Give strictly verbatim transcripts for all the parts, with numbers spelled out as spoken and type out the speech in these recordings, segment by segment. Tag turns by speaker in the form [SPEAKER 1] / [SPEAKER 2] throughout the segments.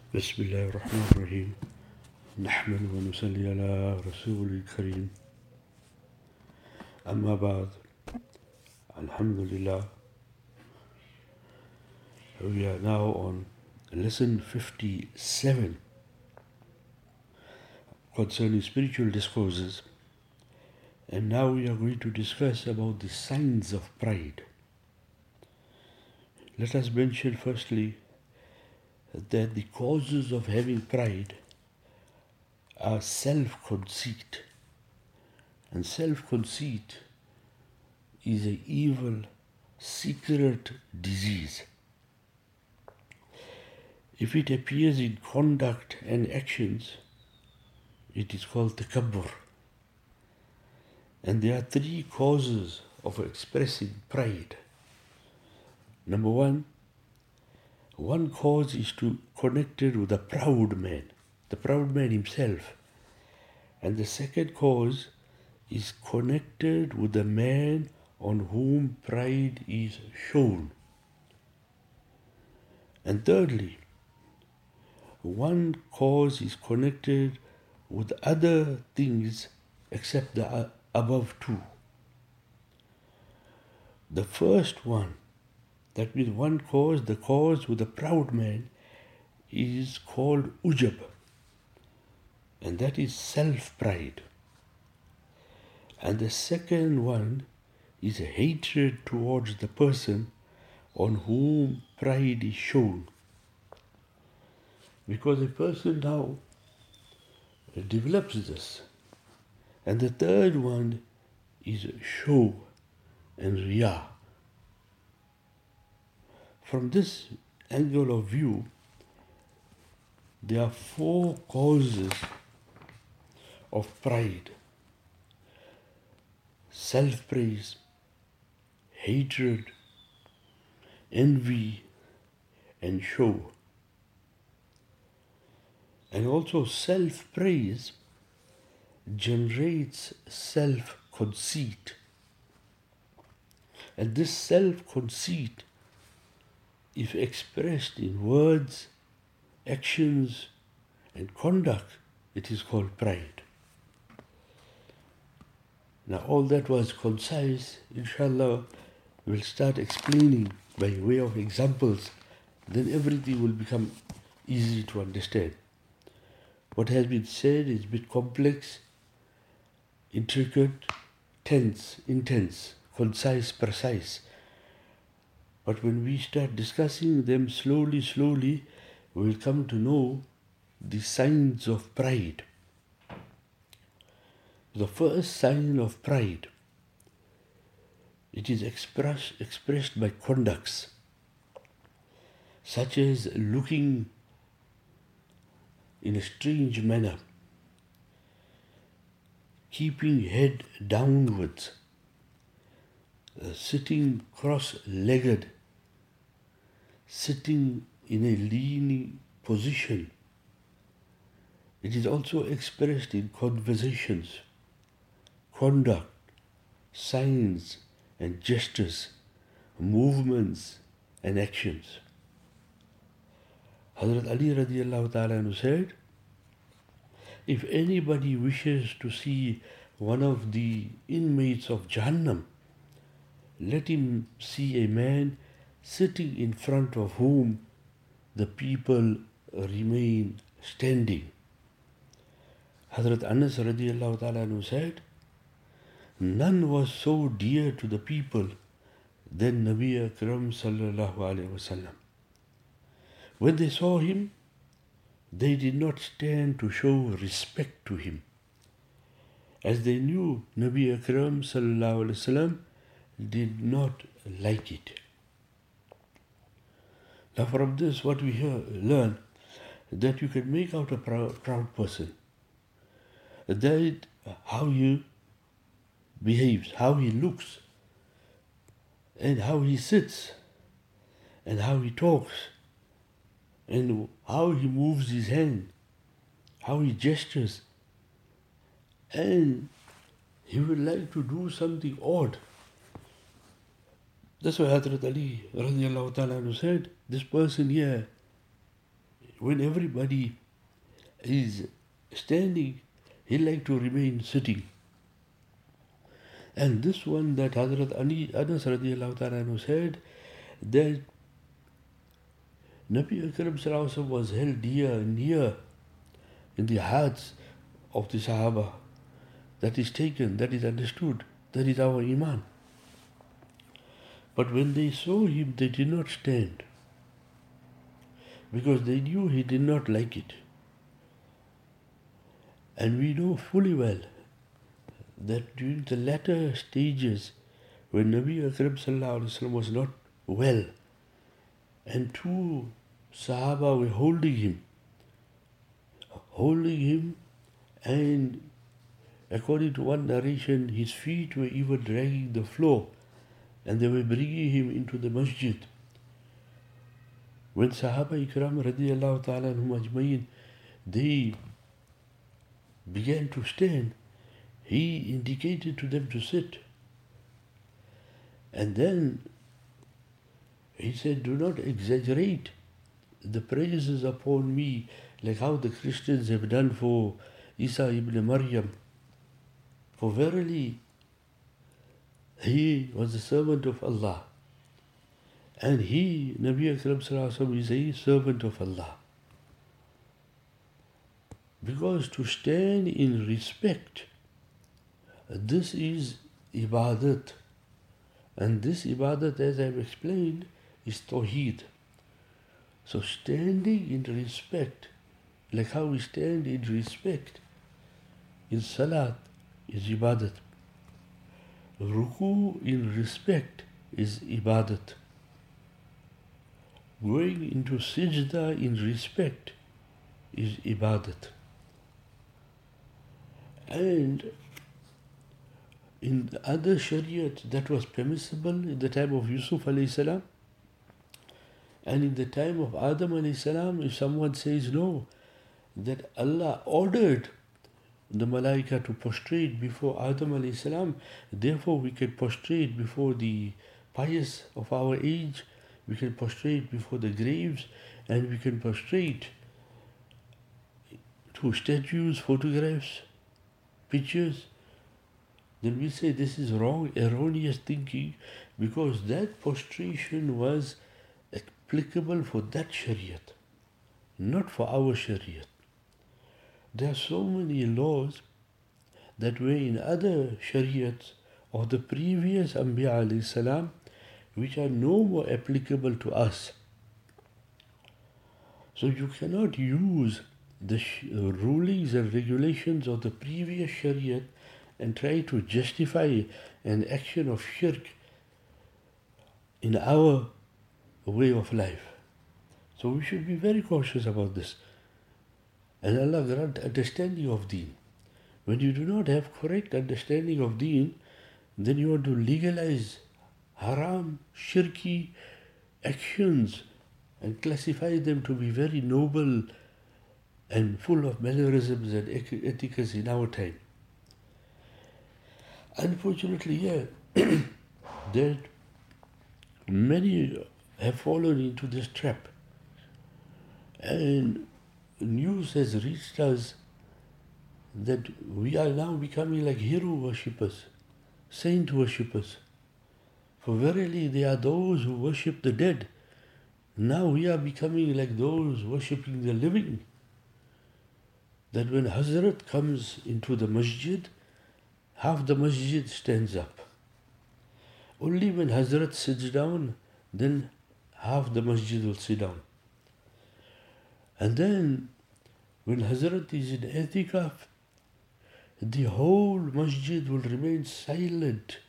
[SPEAKER 1] بسم الله الرحمن الرحيم نحمد ونصلي على رسول الكريم أما بعد Alhamdulillah. We are now on lesson fifty-seven concerning spiritual discourses, and now we are going to discuss about the signs of pride. Let us mention firstly that the causes of having pride are self-conceit, and self-conceit is an evil secret disease. If it appears in conduct and actions, it is called takabbur. And there are three causes of expressing pride. Number one, one cause is to connected with a proud man, the proud man himself. And the second cause is connected with the man on whom pride is shown. And thirdly, one cause is connected with other things except the above two. The first one, that means one cause, the cause with the proud man, is called ujab, and that is self-pride. And the second one is hatred towards the person on whom pride is shown. Because a person now develops this. And the third one is show and riyah. From this angle of view, there are four causes of pride: self-praise, hatred, envy, and show. And also self-praise generates self-conceit. And this self-conceit, if expressed in words, actions, and conduct, it is called pride. Now all that was concise. Inshallah, we'll start explaining by way of examples. Then everything will become easy to understand. What has been said is a bit complex, intricate, tense, intense, concise, precise. But when we start discussing them slowly, slowly, we will come to know the signs of pride. The first sign of pride, it is express, expressed by conducts, such as looking in a strange manner, keeping head downwards, uh, sitting cross-legged, sitting in a leaning position. It is also expressed in conversations, conduct, signs and gestures, movements and actions. Hazrat Ali radiallahu ta'ala anhu said, if anybody wishes to see one of the inmates of Jahannam, let him see a man sitting in front of whom the people remain standing. Hazrat Anas radiallahu ta'ala anhu said, none was so dear to the people than Nabi Akram sallallahu alayhi wa sallam. When they saw him, they did not stand to show respect to him, as they knew Nabi Akram sallallahu alayhi wa sallam did not like it. Now from this what we hear, learn that you can make out a proud, proud person, that how he behaves, how he looks, and how he sits, and how he talks, and how he moves his hand, how he gestures, and he would like to do something odd. That's why Hazrat Ali radiallahu ta'ala said, this person here when everybody is standing, he liked to remain sitting. And this one that Hazrat Anas radiallahu ta'ala said, that Nabi Akram sallallahu alaihi wasallam was held dear and near in the hearts of the Sahaba. That is taken, that is understood, that is our Iman. But when they saw him, they did not stand, because they knew he did not like it. And we know fully well that during the latter stages, when Nabi Akram sallallahu alaihi wasallam was not well, and two Sahaba were holding him, holding him, and according to one narration, his feet were even dragging the floor, and they were bringing him into the masjid. When Sahaba Ikram radiallahu ta'ala anhum ajmain, they began to stand, he indicated to them to sit. And then he said, do not exaggerate the praises upon me like how the Christians have done for Isa ibn Maryam. For verily, he was a servant of Allah. And he, Nabi Akram sallallahu alaihi wasallam, is a servant of Allah. Because to stand in respect, this is ibadat. And this ibadat, as I have explained, is tawheed. So standing in respect, like how we stand in respect in salat, is ibadat. Ruku in respect is ibadat. Going into sajda in respect is ibadat. And in the other shariat that was permissible in the time of Yusuf alayhi salam, and in the time of Adam alayhi salam, if someone says no, that Allah ordered the malaika to prostrate before Adam alayhi salam, therefore we can prostrate before the pious of our age, we can prostrate before the graves, and we can prostrate to statues, photographs, pictures. Then we say this is wrong, erroneous thinking, because that prostration was applicable for that shariat, not for our shariat. There are so many laws that were in other shariats of the previous Anbiya alayhi salam, which are no more applicable to us. So you cannot use the sh- rulings and regulations of the previous shariat and try to justify an action of shirk in our way of life. So we should be very cautious about this. And Allah grant understanding of deen. When you do not have correct understanding of deen, then you want to legalize haram, shirky actions and classify them to be very noble and full of mannerisms and etiquettes in our time. Unfortunately, yeah, that many have fallen into this trap. And news has reached us that we are now becoming like hero worshippers, saint worshippers. For verily they are those who worship the dead. Now we are becoming like those worshipping the living. That when Hazrat comes into the masjid, half the masjid stands up. Only when Hazrat sits down, then half the masjid will sit down. And then when Hazrat is in i'tikaf, the whole masjid will remain silent.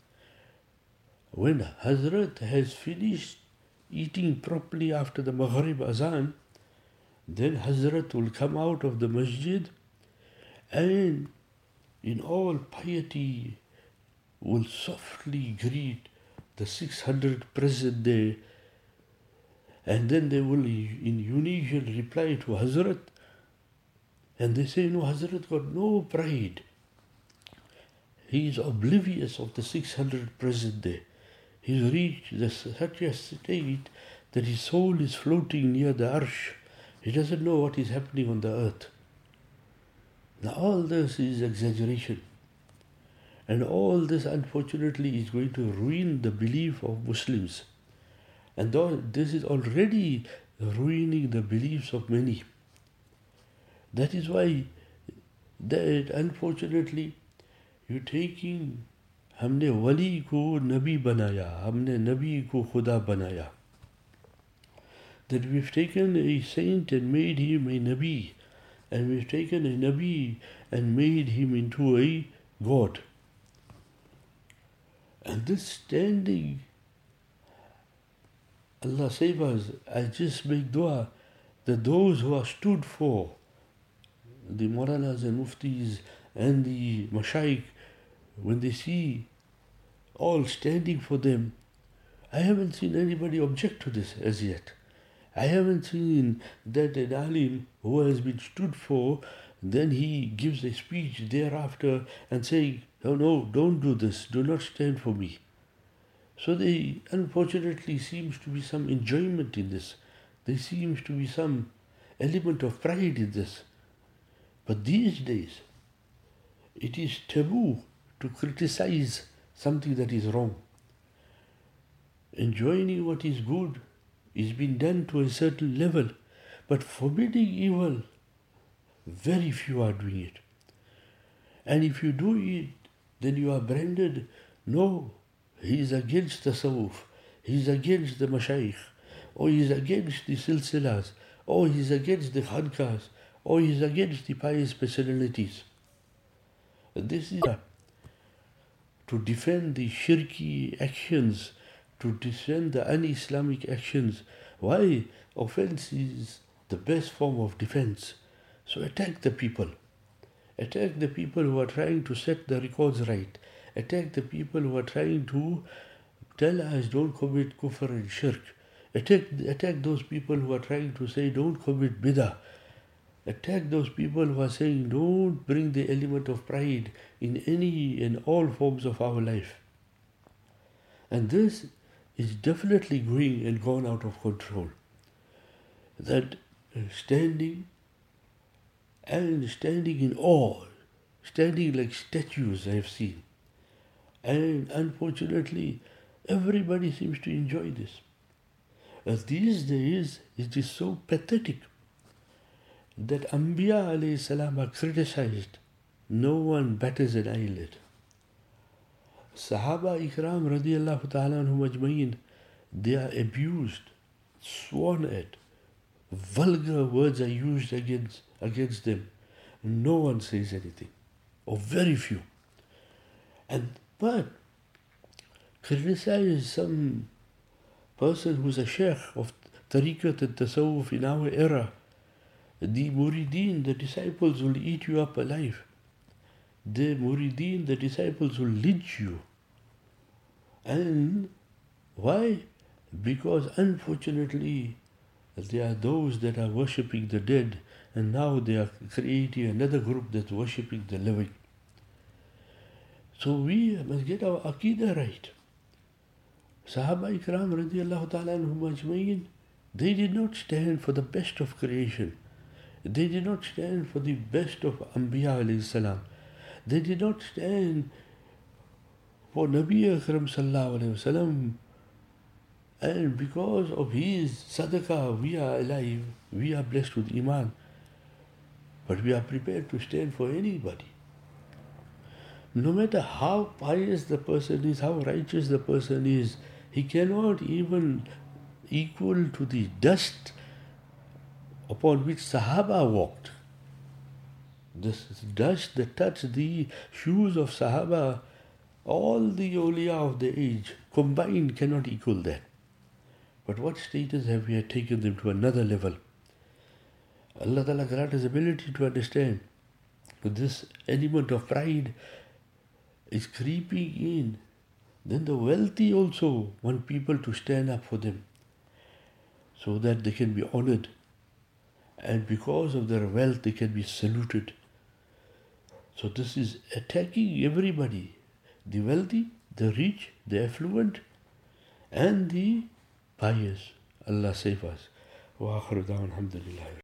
[SPEAKER 1] When Hazrat has finished eating properly after the Maghrib Azan, then Hazrat will come out of the masjid and in all piety will softly greet the six hundred present there, and then they will in unison reply to Hazrat, and they say, no, Hazrat got no pride. He is oblivious of the six hundred present there. He's reached the, such a state that his soul is floating near the arsh. He doesn't know what is happening on the earth. Now all this is exaggeration. And all this, unfortunately, is going to ruin the belief of Muslims. And though this is already ruining the beliefs of many. That is why, that unfortunately, you're taking, हमने वली को नबी बनाया, हमने नबी को खुदा बनाया. That we've taken a saint and made him a nabi, and we've taken a nabi and made him into a god. And this standing, Allah save us, I just make dua that those who are stood for the Maulanas and Muftis and the Mashaykh, when they see all standing for them, I haven't seen anybody object to this as yet. I haven't seen that an alim who has been stood for, then he gives a speech thereafter and saying, oh no, don't do this, do not stand for me. So there unfortunately seems to be some enjoyment in this. There seems to be some element of pride in this. But these days, it is taboo to criticize something that is wrong. Enjoining what is good is being done to a certain level, but forbidding evil, very few are doing it. And if you do it, then you are branded, no, he is against the tasawwuf, he is against the mashayikh, or he is against the silsilas, or he is against the khankas, or he is against the pious personalities. This is to defend the shirki actions, to defend the un-Islamic actions. Why? Offense is the best form of defense. So attack the people. Attack the people who are trying to set the records right. Attack the people who are trying to tell us don't commit kufr and shirk. Attack, attack those people who are trying to say don't commit bid'ah. Attack those people who are saying don't bring the element of pride in any and all forms of our life. And this is definitely going and gone out of control. That standing and standing in awe, standing like statues I have seen. And unfortunately, everybody seems to enjoy this. As these days, it is so pathetic that Anbiya alayhi salam are criticized. No one batters an eyelid. Sahaba ikram radiyallahu ta'ala anhum ajma'in, they are abused, sworn at. Vulgar words are used against, against them. No one says anything, or very few. And but criticize some person who's a sheikh of tariqat and tasawwuf in our era. The murideen, the disciples will eat you up alive. The murideen, the disciples will lynch you. And why? Because unfortunately, there are those that are worshipping the dead, and now they are creating another group that's worshipping the living. So we must get our Aqidah right. Sahaba ikram radiyallahu ta'ala anhum ajma'in, they did not stand for the best of creation. They did not stand for the best of Anbiya alayhi salam. They did not stand for Nabi Akram sallallahu alayhi wasallam. And because of his sadaqah, we are alive, we are blessed with iman. But we are prepared to stand for anybody. No matter how pious the person is, how righteous the person is, he cannot even equal to the dust upon which Sahaba walked. This dust that touched the shoes of Sahaba, all the awliya of the age combined cannot equal that. But what status have we taken them to another level? Allah Ta'ala grant us ability to understand that this element of pride is creeping in. Then the wealthy also want people to stand up for them so that they can be honored. And because of their wealth, they can be saluted. So this is attacking everybody. The wealthy, the rich, the affluent, and the pious. Allah save us. Wa akhiru da'wan alhamdulillah.